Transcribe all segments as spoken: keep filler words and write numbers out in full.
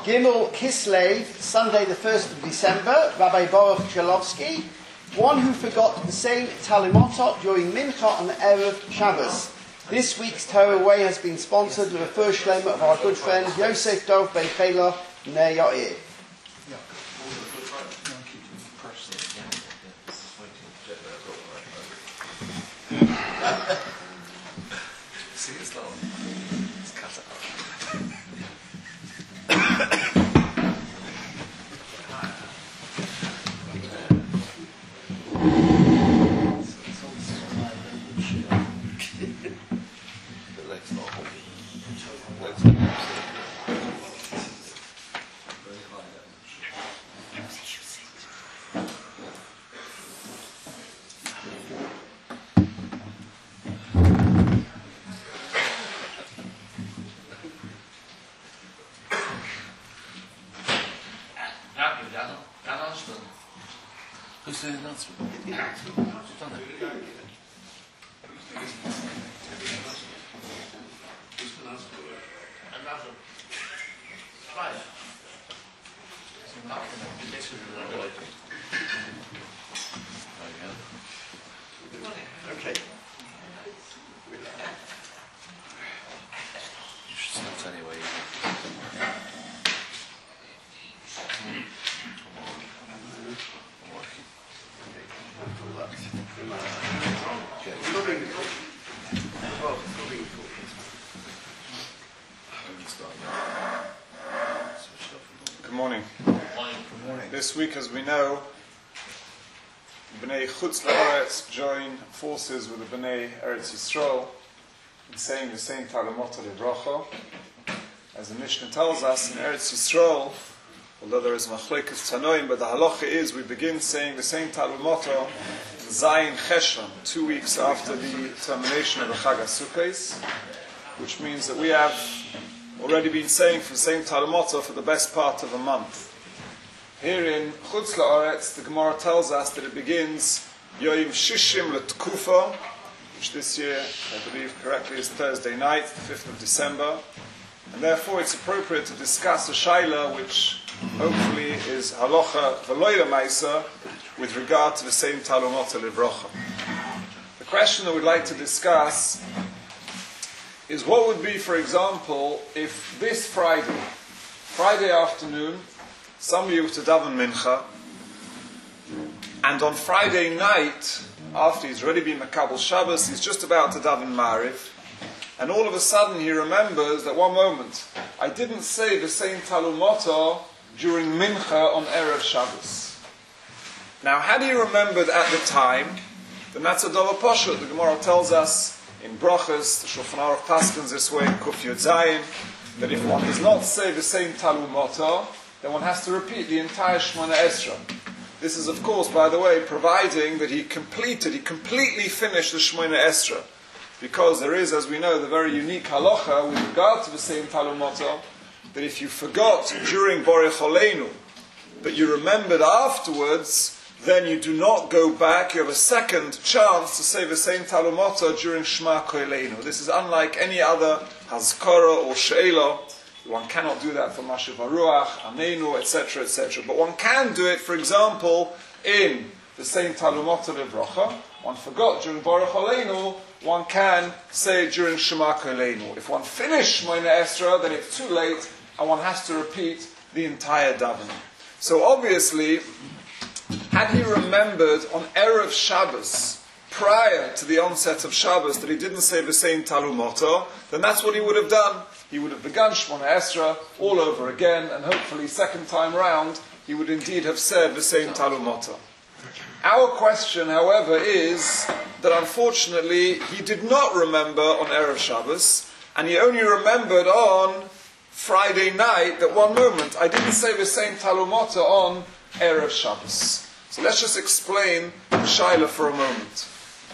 Gimel Kislev, Sunday the first of December, Rabbi Baruch Chalowski, one who forgot to say Talumotot during Mincha on Erev Shabbos. This week's Torah Way has been sponsored with a first shlema of our good friend Yosef Dov Ben Chela Ner Yair. See, it's long. It's cut up. The leg's not hobby. Leg's not hobby. Who's doing the announcement? Who's done it? Okay. You should start anyway. Good morning. Good morning. This week, as we know, Bnei Chutz La'aretz join forces with the Bnei Eretz Yisrael in saying the same Talumoto Livrocho. As the Mishnah tells us, in Eretz Yisrael, although there is Machlekes Tanoim, but the halacha is we begin saying the same Talumoto Zayin Cheshvan, two weeks after the termination of the Chag HaSukkos, which means that we have already been saying for the same Talumoto for the best part of a month. Here in Chutz La'aretz, the Gemara tells us that it begins Yoim Shishim L'Tkufa, which this year, I believe correctly, is Thursday night, the fifth of December, and therefore it's appropriate to discuss a shaila which hopefully is halacha v'lo l'maisa with regard to the same Talumoto Livrocha. The question that we'd like to discuss is what would be, for example, if this Friday, Friday afternoon, somebody was to daven mincha, and on Friday night, after he's already been makabel Shabbos, he's just about to daven Mariv, and all of a sudden he remembers that one moment, I didn't say the same Talumoto during mincha on Erev Shabbos. Now, had he remembered at the time, then that's a davar pashut. The Gemara tells us in Brachos, the Shulchan Aruch paskins this way in Kuf Yud Zayin, that if one does not say the same Talumoto, then one has to repeat the entire Shemona Esra. This is, of course, by the way, providing that he completed, he completely finished the Shemona Esra. Because there is, as we know, the very unique halacha with regard to the same Talumoto, that if you forgot during Borei Choleinu, but you remembered afterwards, then you do not go back, you have a second chance to say the same Talumoto during Shema Koleinu. This is unlike any other Hazkara or She'ela. One cannot do that for Mashiv HaRuach, Ameinu, et cetera, et cetera. But one can do it, for example, in the same Talumoto Livrocha. One forgot during Borei Choleinu, one can say it during Shema Koleinu. If one finished Shemona Esra, then it's too late, and one has to repeat the entire davening. So obviously, had he remembered on Erev Shabbos, prior to the onset of Shabbos, that he didn't say the same Talumoto, then that's what he would have done. He would have begun Shemona Esra all over again, and hopefully second time round, he would indeed have said the same Talumoto. Our question, however, is that unfortunately he did not remember on Erev Shabbos, and he only remembered on Friday night that one moment, I didn't say the same Talumoto on Erev Shabbos. So let's just explain the shaila for a moment.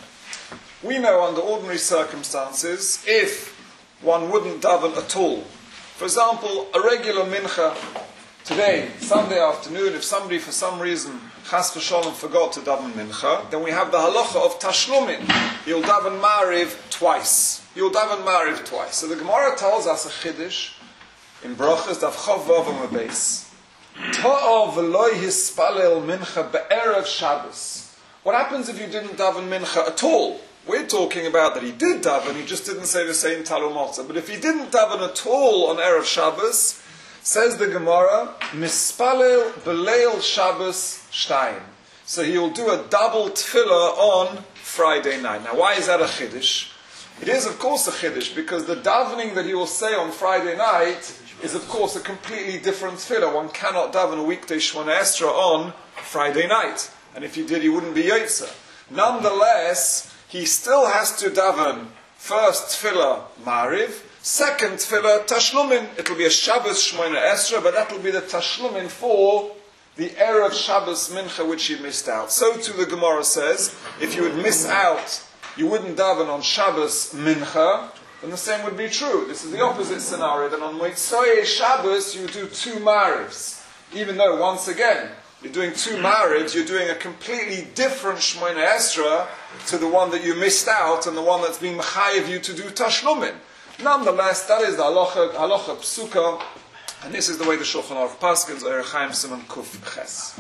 We know under ordinary circumstances, if one wouldn't daven at all, for example, a regular mincha today, Sunday afternoon, if somebody for some reason, chas v'sholom, forgot to daven mincha, then we have the halacha of tashlumin. You'll daven mariv twice. You'll daven mariv twice. So the Gemara tells us a chiddush in Brachas Daf Chav Vav Amud Beis. Ta'ah v'lo hispalel mincha be'erev Shabbos. What happens if you didn't daven mincha at all? We're talking about that he did daven, he just didn't say the same talumota. But if he didn't daven at all on erev Shabbos, says the Gemara, mispalel beleil Shabbos shtayim. So he will do a double tefillah on Friday night. Now, why is that a chiddush? It is, of course, a chiddush because the davening that he will say on Friday night is, of course, a completely different tefillah. One cannot daven a weekday Shemona Esra on Friday night. And if he did, he wouldn't be Yotzer. Nonetheless, he still has to daven first tefillah Mariv, second tefillah Tashlumin. It'll be a Shabbos Shemona Esra, but that'll be the Tashlumin for the Erev Shabbos Mincha which he missed out. So too the Gemara says, if you would miss out, you wouldn't daven on Shabbos Mincha, then the same would be true. This is the opposite scenario. Then on Motzei Shabbos you do two Marivs. Even though, once again, you're doing two Marivs, you're doing a completely different Shemona Esra to the one that you missed out and the one that's being mechayev you to do Tashlumin. Nonetheless, that is the halacha, halacha psuka, and this is the way the Shulchan Aruch paskins, Orach Chaim Siman Kuf Ches.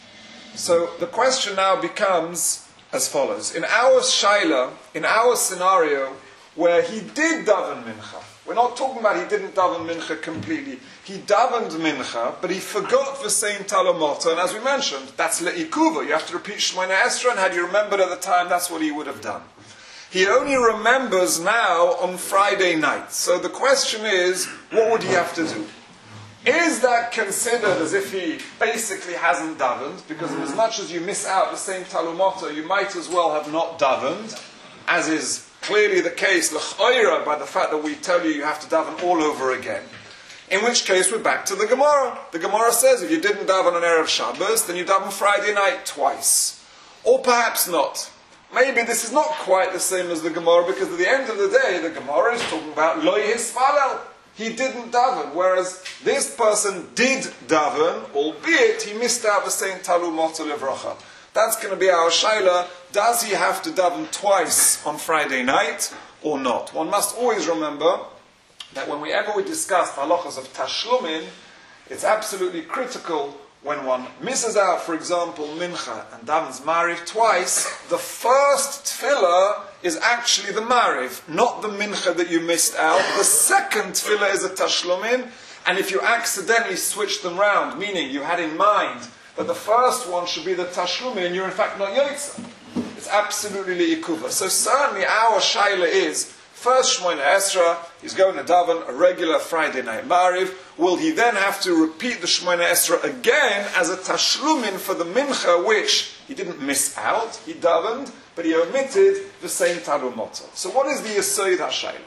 So the question now becomes as follows. In our shaila, in our scenario, where he did daven mincha, we're not talking about he didn't daven mincha completely. He davened mincha, but he forgot the same talamota, and as we mentioned, that's le'ikuva. You have to repeat Shemona Esra, and had you remembered at the time, that's what he would have done. He only remembers now on Friday night. So the question is, what would he have to do? Is that considered as if he basically hasn't davened? Because as much as you miss out the same talumota, you might as well have not davened, as is clearly the case, l'chayra, by the fact that we tell you you have to daven all over again. In which case we're back to the Gemara. The Gemara says if you didn't daven on Erev Shabbos, then you daven Friday night twice. Or perhaps not. Maybe this is not quite the same as the Gemara, because at the end of the day, the Gemara is talking about lo yispalel. He didn't daven, whereas this person did daven, albeit he missed out the same talumot levracha. That's going to be our shaila. Does he have to daven twice on Friday night or not? One must always remember that whenever we discuss halachas of tashlumin, it's absolutely critical when one misses out, for example, mincha and davens mariv twice, the first tefillah is actually the mariv, not the mincha that you missed out. The second tefillah is a tashlumin, and if you accidentally switch them round, meaning you had in mind that the first one should be the tashlumin, you're in fact not yotzer. It's absolutely li'ikuva. So certainly our shaila is, first Shemona Esra, he's going to daven a regular Friday night mariv. Will he then have to repeat the Shemona Esra again as a tashlumin for the mincha, which he didn't miss out, he davened, but he omitted the same talumota. So what is the Yesod HaShaila?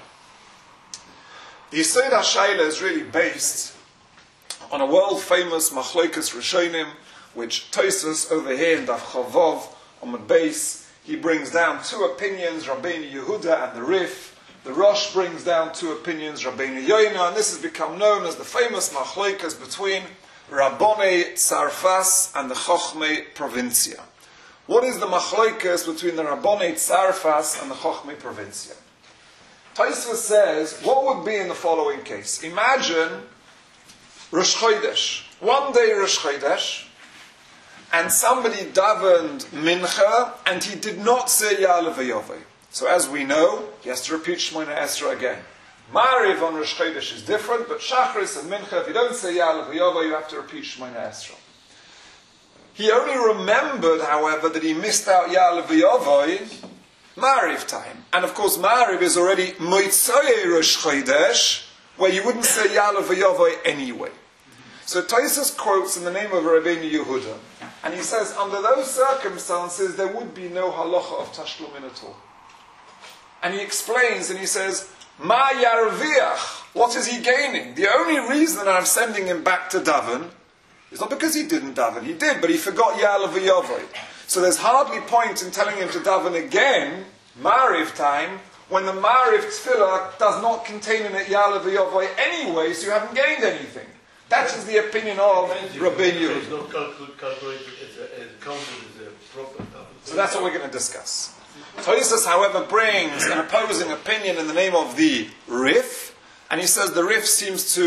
The Yesod HaShaila is really based on a world-famous Machlokas Rishonim, which Tosfos over here in Daf Chavav on the base, he brings down two opinions, Rabbeinu Yehuda and the Rif. The Rosh brings down two opinions, Rabbeinu Yoina, and this has become known as the famous Machlokas between Rabbonei Tzarfas and the Chochmei Provincia. What is the Machlokas between the Rabbonei Tzarfas and the Chochmei Provincia? Tosfos says, what would be in the following case? Imagine Rosh Chodesh. One day Rosh Chodesh, and somebody davened mincha, and he did not say Ya'aleh V'yovei. So as we know, he has to repeat Shemona Esra again. Mariv on Rosh Chodesh is different, but Shachris and mincha, if you don't say Ya'aleh V'yovei, you have to repeat Shemona Esra. He only remembered, however, that he missed out Ya'aleh V'yovei Mariv time. And of course, Mariv is already Motzei Rosh Chodesh, where you wouldn't say Ya'aleh V'yovei anyway. So Tosfos quotes in the name of Rabbeinu Yehuda, and he says, under those circumstances, there would be no halacha of tashlumin at all. And he explains, and he says, Ma yarviach, what is he gaining? The only reason that I'm sending him back to daven is not because he didn't daven, he did, but he forgot Ya'aleh V'yovei. So there's hardly point in telling him to daven again, Mariv time, when the Mariv tefillah does not contain in it Ya'aleh V'yovei anyway, so you haven't gained anything. That is the opinion of Rabbeinu Yehuda. It's not calculated, it's a, it's counted as a proper. So that's what we're going to discuss. Tosfos, however, brings an opposing opinion in the name of the Rif, and he says the Rif seems to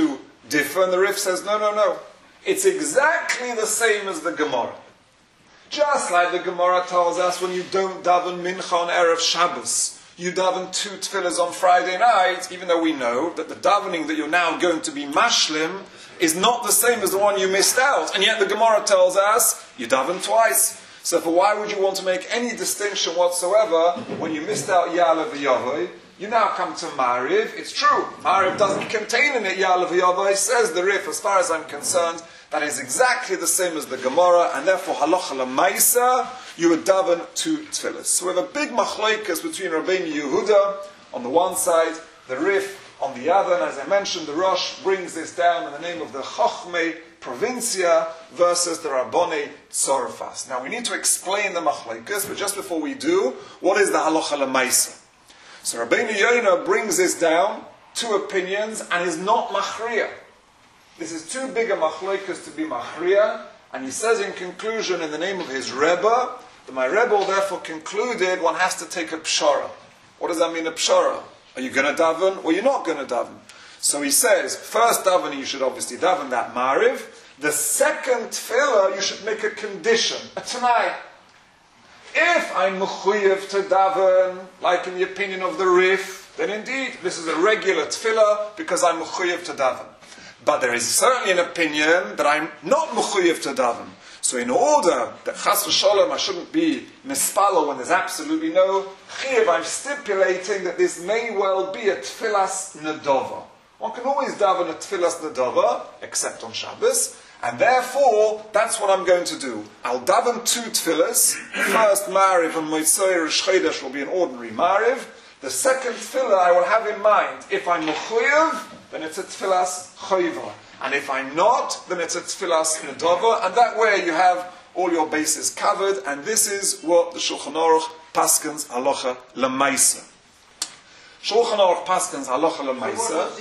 differ, and the Rif says, no, no, no. It's exactly the same as the Gemara. Just like the Gemara tells us when you don't daven mincha on Erev Shabbos, you daven two tefillahs on Friday night, even though we know that the davening that you're now going to be mashlim is not the same as the one you missed out. And yet the Gemara tells us you daven twice. So for why would you want to make any distinction whatsoever when you missed out Ya'aleh v'Yavoy? You now come to Ma'ariv. It's true, Ma'ariv doesn't contain in it Ya'aleh v'Yavoy. Says the Rif, as far as I'm concerned, that is exactly the same as the Gemara, and therefore halacha l'maisa, you would daven two tefillahs. So we have a big machlokes between Rabbeinu Yehuda on the one side, the Rif on the other, and as I mentioned, the Rosh brings this down in the name of the Chochmei Provincia versus the Rabbonei Tzorfas. Now we need to explain the machlokes, but just before we do, what is the halacha l'maisa? So Rabbeinu Yehuda brings this down, two opinions, and is not machriya. This is too big a machlokes to be machriya, and he says in conclusion, in the name of his Rebbe, that my Rebbe therefore concluded one has to take a pshara. What does that mean, a pshara? Are you going to daven, or you're not going to daven? So he says, first daven, you should obviously daven that Ma'ariv. The second tefillah, you should make a condition, a tanai. If I'm mechuyev to daven, like in the opinion of the Rif, then indeed, this is a regular tefillah, because I'm mechuyev to daven. But there is certainly an opinion that I'm not mechuyev to daven. So in order that chas v'sholom I shouldn't be mispalo when there's absolutely no chiyuv, I'm stipulating that this may well be a tfilas nedova. One can always daven a tfilas nedova, except on Shabbos, and therefore that's what I'm going to do. I'll daven two tfilas. First Ma'ariv and Motzei Rosh Chodesh will be an ordinary Ma'ariv. The second tefillah I will have in mind, if I'm mechuyev, then it's a tfilas choiva. And if I'm not, then it's a tfilas nedova. And that way you have all your bases covered. And this is what the Shulchan Aruch paskens halacha l'maisa. Shulchan Aruch paskens halacha l'maisa. So what does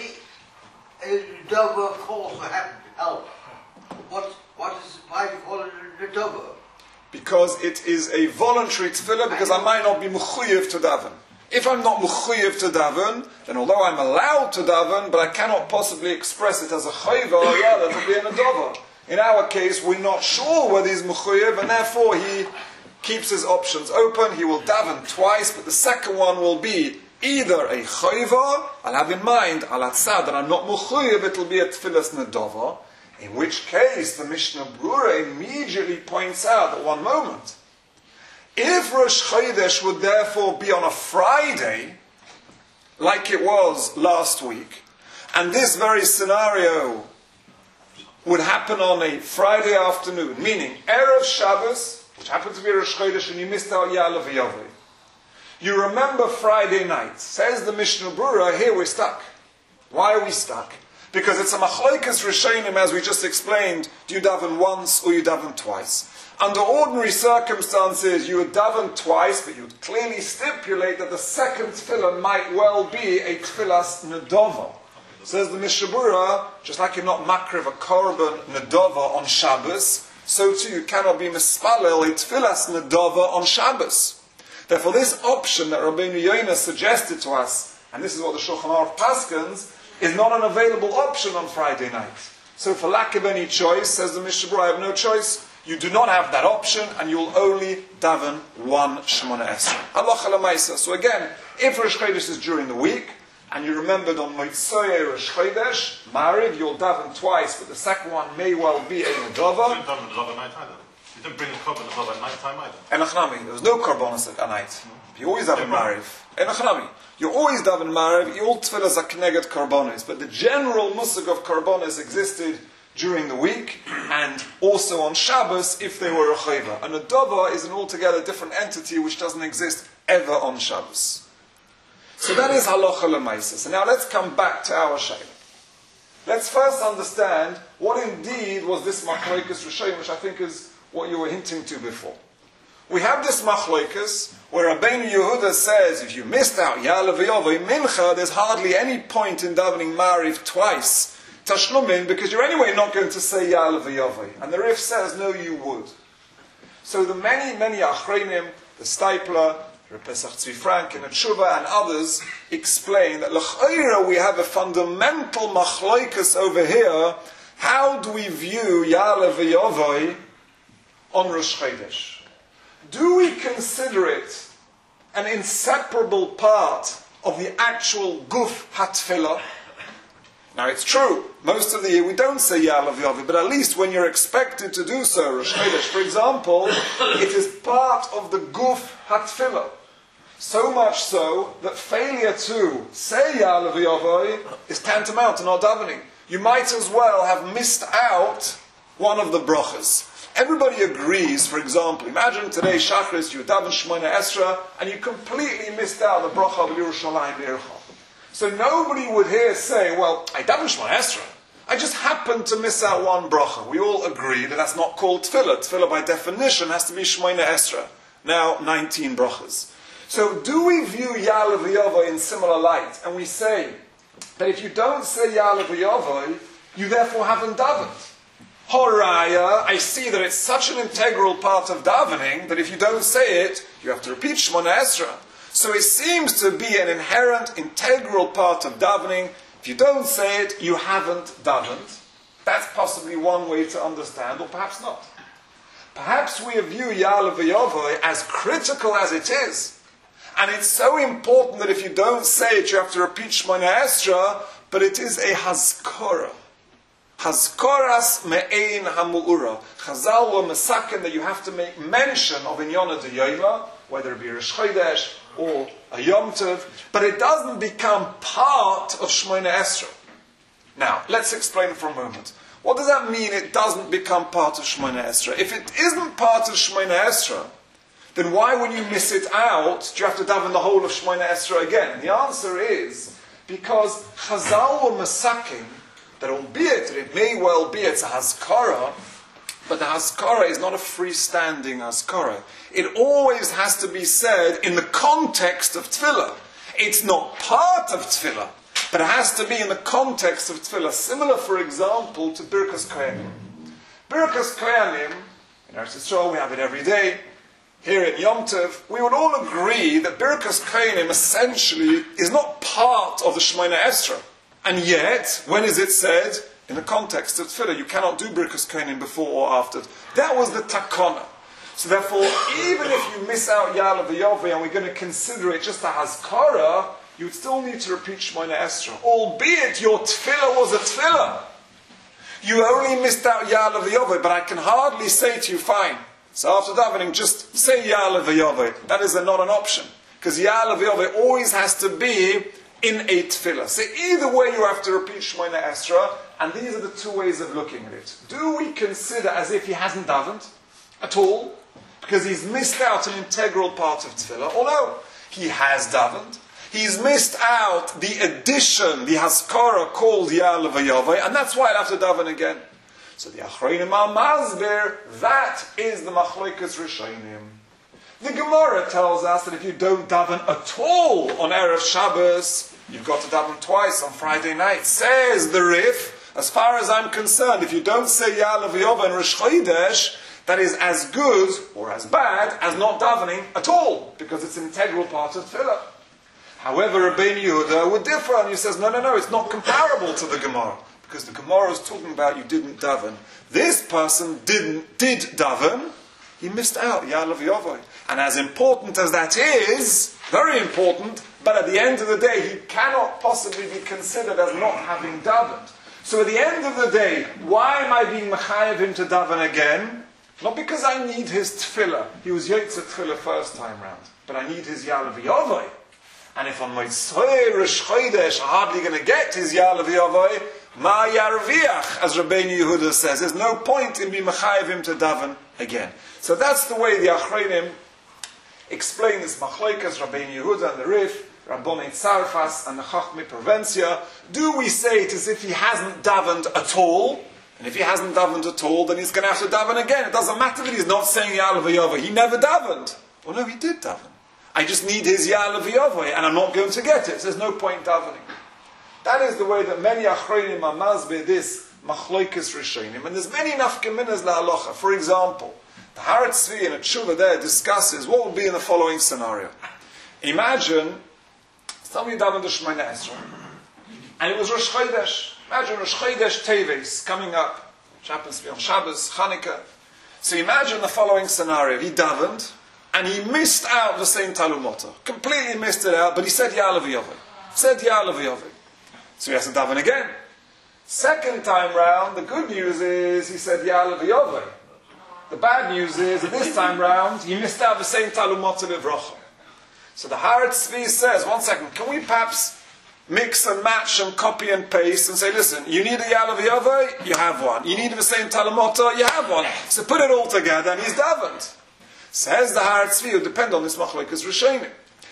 the nedova call for help? What, what is, why do you call it a nedova? Because it is a voluntary tefillah, because I might not be mechuyev to daven. If I'm not mechuyev to daven, then although I'm allowed to daven, but I cannot possibly express it as a chayva, or rather to be a nedova. In our case, we're not sure whether he's mechuyev, and therefore he keeps his options open. He will daven twice, but the second one will be either a chayva, I'll have in mind, al atzad, that I'm not mechuyev, it'll be a tfilas nedova, in which case the Mishnah Brura immediately points out at one moment, if Rosh Chodesh would therefore be on a Friday, like it was last week, and this very scenario would happen on a Friday afternoon, meaning Erev Shabbos, which happened to be Rosh Chodesh, and you missed out Ya'aleh v'Yavoy. You remember Friday night. Says the Mishnah Brura, here we're stuck. Why are we stuck? Because it's a machlokes rishonim, as we just explained, do you daven once or you daven twice? Under ordinary circumstances, you would daven twice, but you would clearly stipulate that the second tefillah might well be a tfilas nedova. Says the Mishnah Brura, just like you're not makriv a korban nedova on Shabbos, so too you cannot be mispalel a tfilas nedova on Shabbos. Therefore, this option that Rabbeinu Yehuda suggested to us, and this is what the Shulchan Aruch paskens, is not an available option on Friday night. So for lack of any choice, says the Mishnah Brura, I have no choice. You do not have that option, and you will only daven one Shemona Esrei. Halacha l'maisa. So again, if Rosh Chodesh is during the week, and you remembered on Motzei Rosh Chodesh, Ma'ariv, you'll daven twice, but the second one may well be a nedova. You didn't daven nedova at night either. You didn't bring a korban nedova at night time either. Enochnami, there was no korbanos at night. You always daven Ma'ariv. Enochnami, you always daven Ma'ariv. All tefillas are connected korbanos, but the general musig of korbanos existed during the week, and also on Shabbos if they were a chayva. And a nedova is an altogether different entity which doesn't exist ever on Shabbos. So that is halacha l'maisa. So now let's come back to our shayla. Let's first understand what indeed was this machlokes rishonim, which I think is what you were hinting to before. We have this machlokes where Rabbeinu Yehuda says if you missed out Ya'aleh v'Yavoy mincha, there's hardly any point in davening Ma'ariv twice Tashlumin, because you're anyway not going to say Ya'aleh v'Yavoy. And the Rif says, no, you would. So the many, many Achreinim, the Stipler, Reb Pesach Tzvi Frank in a Tshuva and others explain that l'chayra we have a fundamental machloikus over here. How do we view Ya'aleh v'Yovai on Rosh Chodesh? Do we consider it an inseparable part of the actual guf hatfilah? Now it's true, most of the year we don't say Ya'aleh v'Yovai, but at least when you're expected to do so, Rosh Chodesh, for example, it is part of the guf hatfilah. So much so that failure to say Ya'aleh v'Yovai is tantamount to not davening. You might as well have missed out one of the brachas. Everybody agrees, for example, imagine today Shachris, you daven Shemona Esra, and you completely missed out the bracha of Yerushalayim B'Yircha. So nobody would here say, well, I daven Shemona Esra. I just happened to miss out one bracha. We all agree that that's not called tefillah. Tefillah by definition has to be Shemona Esra. Now, nineteen brachas. So do we view Ya'aleh v'Yovai in similar light? And we say that if you don't say Ya'aleh v'Yovai, you therefore haven't davened. Horaya, I see that it's such an integral part of davening that if you don't say it, you have to repeat Shemona Esra. So it seems to be an inherent, integral part of davening. If you don't say it, you haven't davened. That's possibly one way to understand, or perhaps not. Perhaps we view Ya'aleh v'Yovai as critical as it is. And it's so important that if you don't say it, you have to repeat Shemona Esra, but it is a hazkora. Hazkoras me'ein hamu'ura. Chazal were mesaken that you have to make mention of Inyana D'Yoma, whether it be Rosh Chodesh or a Yom Tov, but it doesn't become part of Shemona Esra. Now, let's explain for a moment. What does that mean, it doesn't become part of Shemona Esra? If it isn't part of Shemona Esra, then why, when you miss it out, do you have to daven the whole of Shemona Esra again? The answer is because Chazal were mesaken that albeit it may well be it's a hazkara, but the hazkara is not a freestanding hazkara. It always has to be said in the context of tefillah. It's not part of tefillah, but it has to be in the context of tefillah. Similar, for example, to Birkas Kohanim. Birkas Kohanim, in Eretz Yisrael we have it every day. Here in Yom Tov, we would all agree that Birkas Kohanim essentially is not part of the Shemona Esra. And yet, when is it said? In the context of tefillah. You cannot do Birkas Kohanim before or after. That was the takana. So therefore, even if you miss out Ya'aleh v'Yovai and we're going to consider it just a hazkara, you would still need to repeat Shemona Esra. Albeit your tefillah was a tefillah. You only missed out Ya'aleh v'Yovai, but I can hardly say to you, fine. So after davening, just say Ya'aleh v'Yovai. That is a, not an option. Because Ya'aleh v'Yovai always has to be in a tefillah. So either way you have to repeat Shemona Esra, and these are the two ways of looking at it. Do we consider as if he hasn't davened at all, because he's missed out an integral part of tefillah, or no, he has davened, he's missed out the addition, the hazkara called Ya'aleh v'Yovai, and that's why I'll have to daven again. So the Achronim al-Mazber, that is the Machlokas Rishonim. The Gemara tells us that if you don't daven at all on Erev Shabbos, you've got to daven twice on Friday night. Says the Rif, as far as I'm concerned, if you don't say Ya'aleh v'Yovai and Rosh Chodesh, that is as good or as bad as not davening at all, because it's an integral part of tefillah. However, Rabbeinu Yehuda would differ, and he says, no, no, no, it's not comparable to the Gemara, because the Gemara is talking about you didn't daven. This person didn't did daven. He missed out Ya'aleh v'Yovai. And as important as that is, very important, but at the end of the day, he cannot possibly be considered as not having davened. So at the end of the day, why am I being mechayev him to daven again? Not because I need his tefillah. He was yotze tefillah first time round. But I need his Ya'aleh v'Yovai. And if on Motzei Rosh Chodesh I'm hardly going to get his Ya'aleh v'Yovai, ma yarviach, as Rabbeinu Yehuda says, there's no point in being mechayev him to daven again. So that's the way the Achronim explain this Machlokas, Rabbeinu Yehuda and the Rif, Rabbonei Tzarfas and the Chachmei Provencia. Do we say it as if he hasn't davened at all? And if he hasn't davened at all, then he's going to have to daven again. It doesn't matter that he's not saying Ya'aleh v'Yovai. He never davened. Well, no, he did daven. I just need his Ya'aleh v'Yovai, and I'm not going to get it. So there's no point davening. That is the way that many Achronim are mazbe this Machlokas Rishonim. And there's many nafkeminas la'alocha. For example, the Haaretz Tzvi in a tshuva there discusses what would be in the following scenario. Imagine somebody davened the Shemona Esrei, and it was Rosh Chodesh. Imagine Rosh Chodesh Teves coming up, which happens to be on Shabbos, Chanukah. So imagine the following scenario. He davened, and he missed out the same Talumota. Completely missed it out, but he said Ya'aleh V'yoveh. Said Ya'aleh V'yoveh. So he has to daven again. Second time round, the good news is he said Ya'aleh V'yoveh. The bad news is that this time round, he missed out the same Talumota Livrocha. So the Haaretz Tzvi says, one second, can we perhaps mix and match and copy and paste and say, listen, you need a Ya'aleh V'yoveh, you have one. You need the same Talumota, you have one. So put it all together and he's davened. Says the Haaretz Tzvi, it will depend on this Machlokes Rishonim.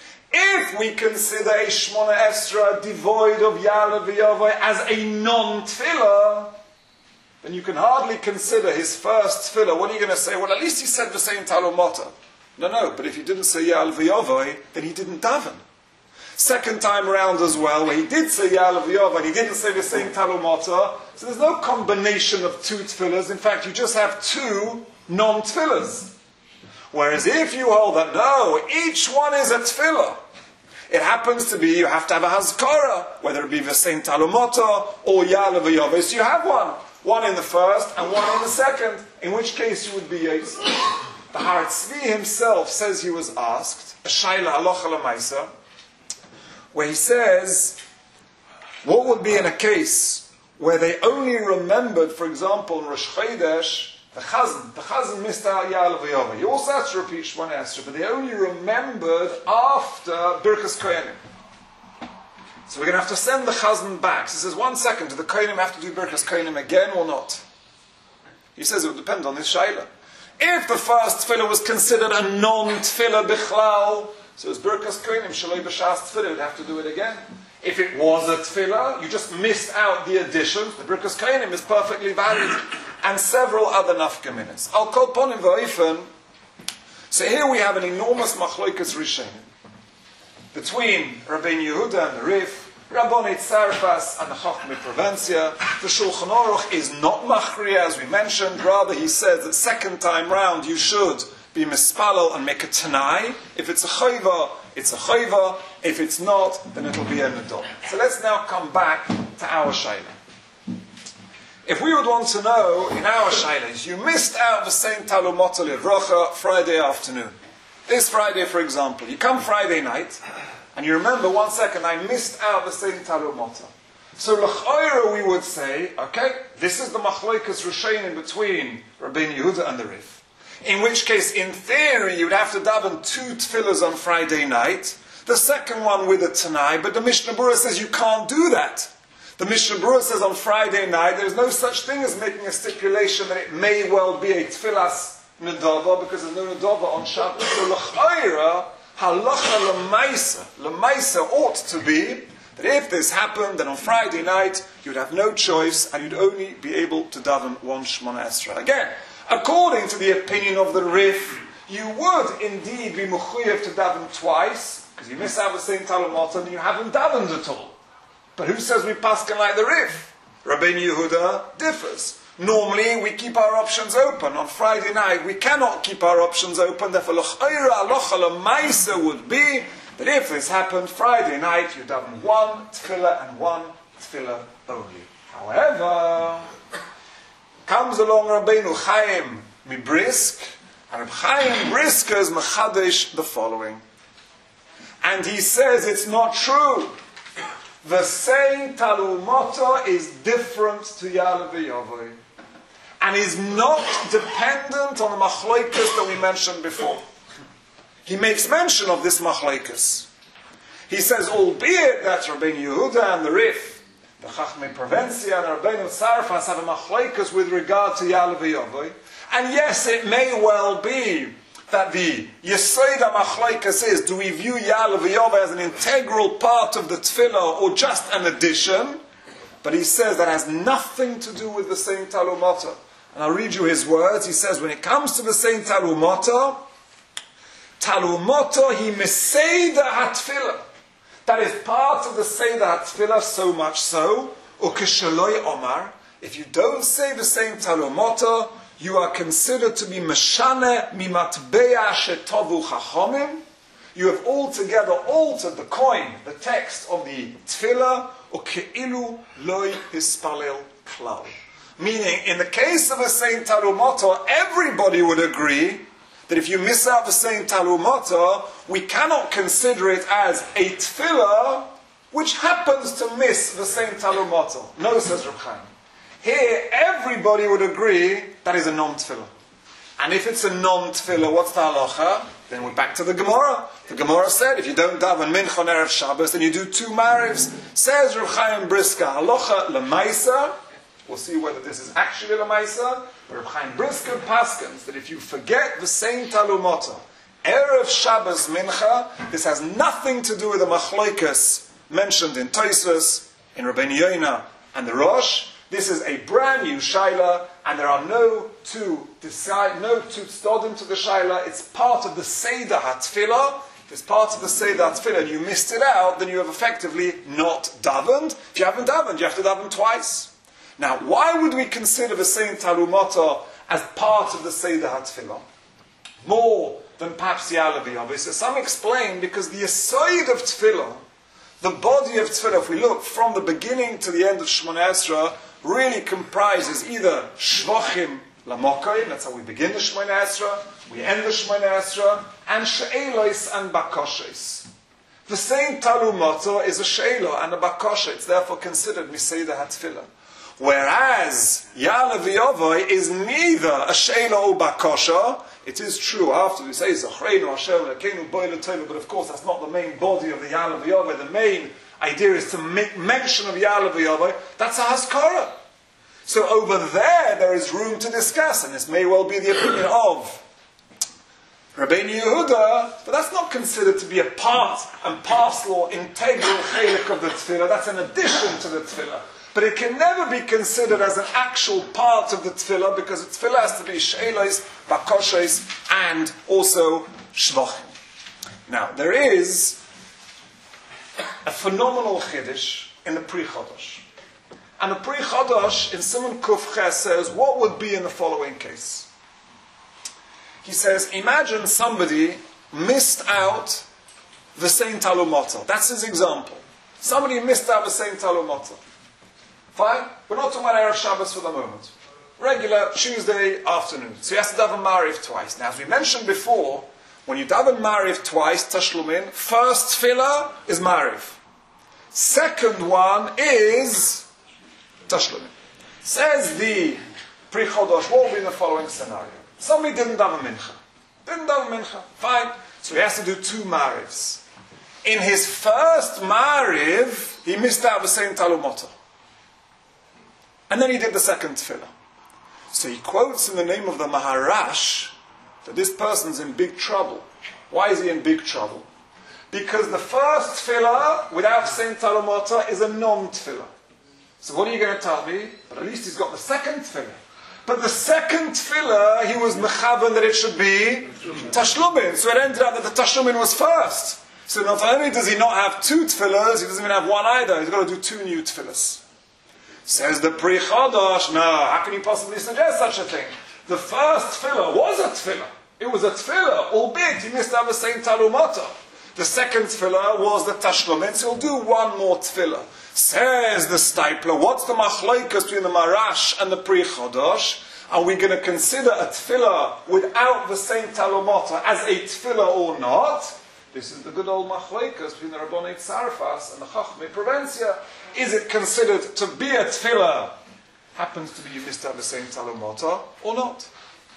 If we consider a Shemona Esrei devoid of Ya'aleh V'yoveh as a non-tefillah, then you can hardly consider his first tefillah. What are you going to say? Well, at least he said the same Talumota. No, no, but if he didn't say Ya'aleh V'yoveh, then he didn't daven. Second time around as well, where he did say Ya'aleh V'yoveh, and he didn't say the same Talumota, so there's no combination of two tefillahs. In fact, you just have two non-tefillahs. Whereas if you hold that, no, each one is a tefillah. It happens to be, you have to have a hazkara, whether it be the same Talumota or Ya'aleh V'yoveh, so you have one. One in the first and one in the second, in which case you would be Yetz. The Haaretz Tzvi himself says he was asked, a Shaila Halacha L'Maisa, where he says, what would be in a case where they only remembered, for example, in Rosh Chodesh, the Chazan, the Chazan missed out Ya'aleh V'yoveh. You also have to repeat Shemona Esrei, but they only remembered after Birkas Kohanim. So we're going to have to send the Chazan back. So he says, one second, do the Kohanim have to do Birkas Kohanim again or not? He says it would depend on this Shaila. If the first tefillah was considered a non-tefillah bichlal, so it's Birkas Kohanim, Shaloi B'Shas tefillah, would have to do it again. If it was a tefillah, you just missed out the addition, the Birkas Kohanim is perfectly valid. And several other nafkaminas. Al kol ponim v'oifen. So here we have an enormous machlokes rishonim between Rabbeinu Yehuda and the Rif, Rabbanei Tzarfas and the Chachmei Provencia. The Shulchan Aruch is not machriya, as we mentioned. Rather, he says that second time round you should be mispalel and make a tanai. If it's a chayva, it's a chayva. If it's not, then it'll be a nedor. So let's now come back to our shayla. If we would want to know in our shaylas, you missed out the same Talumota Livrocha Friday afternoon. This Friday, for example, you come Friday night, and you remember, one second, I missed out the same Talumota. So l'chayra we would say, okay, this is the machlokes rishonim between Rabbeinu Yehuda and the Rif. In which case, in theory, you'd have to daven two tefillahs on Friday night, the second one with a tanai, but the Mishnah Berurah says you can't do that. The Mishnah Berurah says on Friday night, there's no such thing as making a stipulation that it may well be a tefillas nedava, because there's no nedava on Shabbat. So l'chayra, halacha l'maisa, l'maisa ought to be that if this happened, then on Friday night, you'd have no choice, and you'd only be able to daven one Shemona Esrei. Again, according to the opinion of the Rif, you would indeed be mechuyev to daven twice, because you miss out the same Talumot and you haven't davened at all. But who says we paskin like the Rif? Rabbeinu Yehuda differs. Normally we keep our options open. On Friday night we cannot keep our options open. Therefore l'chayra halacha l'maisa would be that if this happened Friday night, you daven one tefillah and one tefillah only. However, comes along Rabbeinu Chaim Mibrisk, and Rabbi Chaim Brisker is mechadesh the following. And he says it's not true. The same Talumota is different to Ya'aleh V'yoveh, and is not dependent on the machlokes that we mentioned before. He makes mention of this machlokes. He says, albeit that Rabbeinu Yehuda and the Rif, the Chachmei Provencia and Rabbeinu Tzarfas have a machlokes with regard to Ya'aleh V'yoveh, and yes, it may well be that the Yesoid HaMachlokes is, do we view Ya'aleh V'yoveh as an integral part of the tefillah or just an addition? But he says that has nothing to do with the same Talumota. And I'll read you his words. He says, when it comes to the same Talumota, Talumota hi Meseda HaTefillah. That is part of the Seder HaTefillah, so much so, Ukeshaloi Omar, if you don't say the same Talumota, you are considered to be meshane mimatbeya shetovu chachomim, you have altogether altered the coin, the text of the tefillah, u'ke'ilu loy hispalel klal. Meaning, in the case of a Saint Talumata, everybody would agree that if you miss out the Saint Talumata, we cannot consider it as a tefillah which happens to miss the Saint Talumata. No, says Reb Chaim. Here, everybody would agree that is a non-tefillah. And if it's a non-tefillah, what's the halacha? Then we're back to the Gemara. The Gemara said, if you don't daven mincha on Erev Shabbos, then you do two marivs. Says Reb Chaim Brisker, halacha lemaisa. We'll see whether this is actually lemaisa. But Reb Chaim Brisker paskins that if you forget the same talumata, Erev Shabbos mincha, this has nothing to do with the machloikas mentioned in Tosfos, in Rabbeinu Yonah, and the Rosh. This is a brand new shaila, and there are no two decide, no two stodim to the shaila. It's part of the Seder HaTfilah. If it's part of the Seder HaTfilah and you missed it out, then you have effectively not davened. If you haven't davened, you have to daven twice. Now, why would we consider the same Talumata as part of the Seder HaTfilah? More than perhaps Yalavi, obviously. Some explain because the Yesod of Tfilah, the body of Tfilah, if we look from the beginning to the end of Shmoneh Esrei, really comprises either Shvochim Lamokai, that's how we begin the Shmoneh Esrei, we end the Shmoneh Esrei, and She'elos and Bakoshes. The same Talumata is a She'elo and a Bakosha. It's therefore considered Miseda HaTfilah. Whereas Ya'aleh V'Yovoi is neither a She'elo or Bakosha. It is true, after we say Zochreinu Hashem Elokeinu Bo Eloteinu, but of course that's not the main body of the Ya'aleh V'Yovoi. The main idea is to make mention of Ya'aleh V'Yovoi. That's a Haskara. So over there, there is room to discuss, and this may well be the opinion of Rabbeinu Yehuda, but that's not considered to be a part and parcel or integral chelik of the tefillah. That's an addition to the tefillah. But it can never be considered as an actual part of the tefillah, because the tefillah has to be she'elos, bakoshes, and also shvochim. Now, there is a phenomenal chiddush in the Pri Chodosh. And the Pri Chodosh in Simon Kuf Ches says, what would be in the following case? He says, imagine somebody missed out the same Talumata. That's his example. Somebody missed out the same Talumata. Fine? We're not talking about Erev Shabbos for the moment. Regular Tuesday afternoon. So he has to daven Mariv twice. Now, as we mentioned before, when you daven Mariv twice, Tashlumin, first tefillah is Mariv. Second one is Tashlumin. Says the Pri Chodosh, what will be in the following scenario? Somebody didn't daven Mincha. Didn't daven Mincha. Fine. So he has to do two Marivs. In his first Mariv, he missed out the same Talumata. And then he did the second tefillah. So he quotes in the name of the Maharash that this person's in big trouble. Why is he in big trouble? Because the first tefillah without saying Talumata is a non-tefillah. So what are you going to tell me? But at least he's got the second tefillah. But the second tefillah, he was mechavan that it should be Tashlumin. So it ended up that the Tashlumin was first. So not only does he not have two tefillahs, he doesn't even have one either. He's got to do two new tefillahs. Says the Pri Chodosh, no, how can you possibly suggest such a thing? The first tefillah was a tefillah. It was a tefillah, albeit he missed out the same Talumata. The second tefillah was the Tashlumin, so he'll do one more tefillah. Says the Stipler, what's the machloikas between the Marash and the Pri Chodosh? Are we going to consider a tefillah without the same Talumata as a tefillah or not? This is the good old machloikas between the Rabbonei Tzarfas and the Chachmei Provencia. Is it considered to be a tefillah? Happens to be you missed out the same Talumata or not?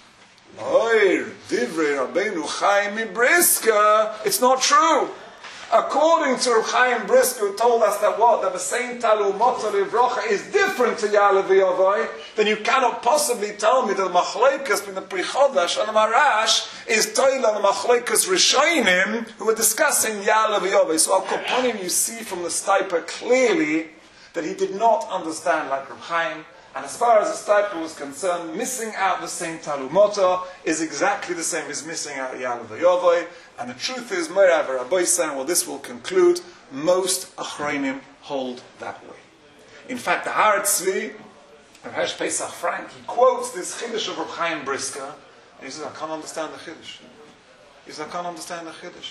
Oir, divrei Rabbeinu Chaim Brisker. It's not true. According to Chaim Brisker, who told us that what? That the same Talumata Livrocha is different to Ya'aleh V'Yovoi, then you cannot possibly tell me that the Machloikas between the Pri Chodosh and the Marash is Toila and the Machloikas Rishonim, who were discussing Ya'aleh V'Yovoi. So Al Koponim, you see from the Stiper clearly that he did not understand like Reb Chaim. And as far as the Stiper was concerned, missing out the same Talumata is exactly the same as missing out Ya'aleh V'Yovoi. And the truth is, Meirav Rabbi saying, well, this will conclude, most Achronim hold that way. In fact, the Har Tzvi, Rav Hesh Pesach Frank, he quotes this Chiddush of Reb Chaim Brisker, and he says, I can't understand the Chiddush. He says, I can't understand the Chiddush.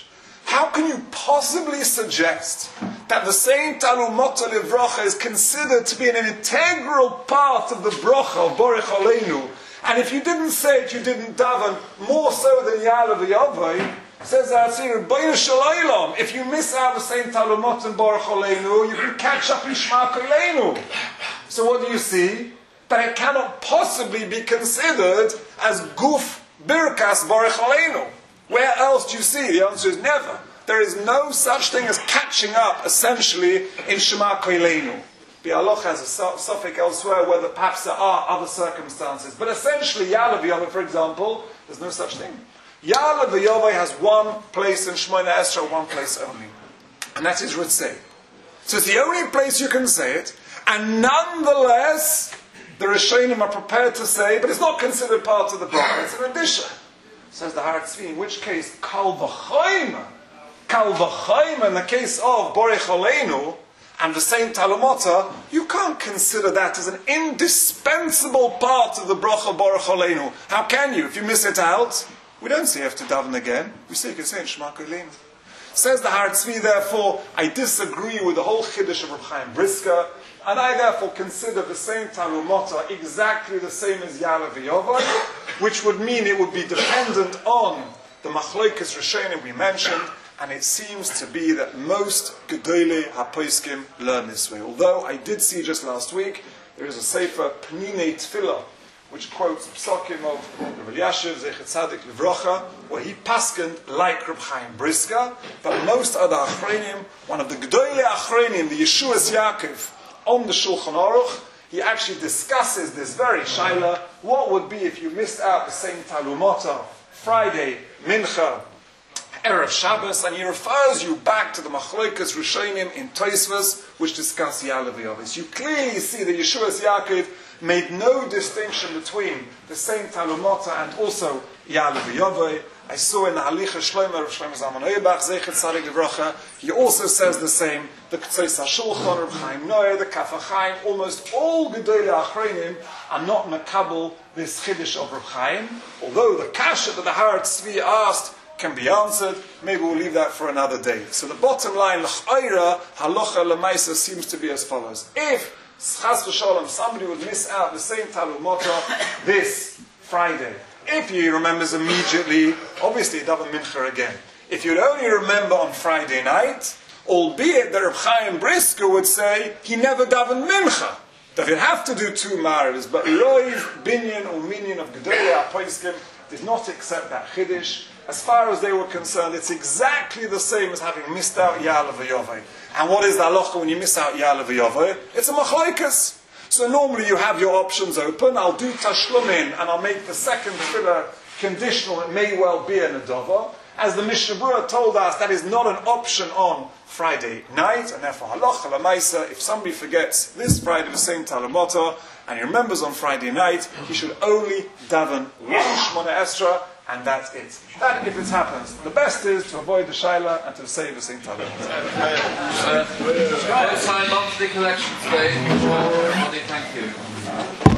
How can you possibly suggest that the same Talumota Livrocha is considered to be an integral part of the Brocha of Borech Aleinu? And if you didn't say it, you didn't daven, more so than Ya'alav Yavai, says Atzir, B'nai Shalaylam, if you miss out the same Talumot and Borech Aleinu, you can catch up in Shema Koleinu. So what do you see? That it cannot possibly be considered as Guf Birkas Borech Aleinu. Where else do you see? The answer is never. There is no such thing as catching up, essentially, in Shema Koleinu. The Aloch has a suffix elsewhere, whether perhaps there are other circumstances. But essentially, Ya'alav Yavai, for example, there's no such thing. Ya'alav Yavai has one place in Shemona Esrei, one place only. And that is Ritzei. So it's the only place you can say it, and nonetheless, the Rishonim are prepared to say, but it's not considered part of the bracha, it's an addition. Says the Har Tzvi, in which case, Kal V'chaim, Kal V'chaim, in the case of Borech Aleinu, and the same Talumota, you can't consider that as an indispensable part of the bracha Borech Aleinu. How can you? If you miss it out, we don't say you have to daven again. We say you can say in Shema Koleinu. Says the Har Tzvi, therefore, I disagree with the whole Chiddush of Reb Chaim Brisker, and I therefore consider the same Talumota exactly the same as Ya'alav Yavai, which would mean it would be dependent on the Machlokes Rishonim we mentioned, and it seems to be that most Gedolei HaPoskim learn this way. Although I did see just last week, there is a Sefer Pninei Tefillah, which quotes Psokim of Reb Elyashiv Zecher Tzadik Livrocha, where he paskened like Reb Chaim Brisker, but most other Achronim, one of the Gedolei Achronim, the Yeshuas Yaakov, on the Shulchan Aruch, he actually discusses this very shaila. What would be if you missed out the same Talumota, Friday, Mincha, Erev Shabbos, and he refers you back to the Machlokes Rishonim in Tosfos, which discuss Ya'alav Yavai. So you clearly see that Yeshuas Yaakov made no distinction between the same Talumota and also Ya'alav Yavai. I saw in the Halicha Shlomo, Rav Shlomo Zalman Auerbach, Zecher Tzadik Livrocha, he also says the same. The Ktsos HaShulchan, Rav Chaim Noah, the Kaf HaChaim, almost all Gedolei Achronim are not makabel this Chiddush of Rav Chaim, although the kasha that the Har Tzvi asked can be answered. Maybe we'll leave that for another day. So the bottom line, L'ch'ayra, Halacha L'maisa, seems to be as follows. If, Chas v'sholem, somebody would miss out the same Talumota this Friday, if he remembers immediately, obviously daven mincha again. If you'd only remember on Friday night, albeit that Reb Chaim Brisker would say he never daven mincha, that he'd have to do two marivs, but Roiv, Binyan, or Minyan of Gedolei HaPoskim did not accept that chiddush. As far as they were concerned, it's exactly the same as having missed out Ya'alav Yavai. And what is the halacha when you miss out Ya'alav Yavai? It's a machlokes. So normally you have your options open. I'll do tashlumin and I'll make the second tefillah conditional. It may well be an adova. As the Mishnah Berurah told us, that is not an option on Friday night, and therefore halacha l'maisa, if somebody forgets this Friday the same Talumota and he remembers on Friday night, he should only daven one Shemona Esrei, and that's it. That, if it happens, the best is to avoid the shaila and to save the same Talumota. Uh, uh, sign monthly collection today. Thank you.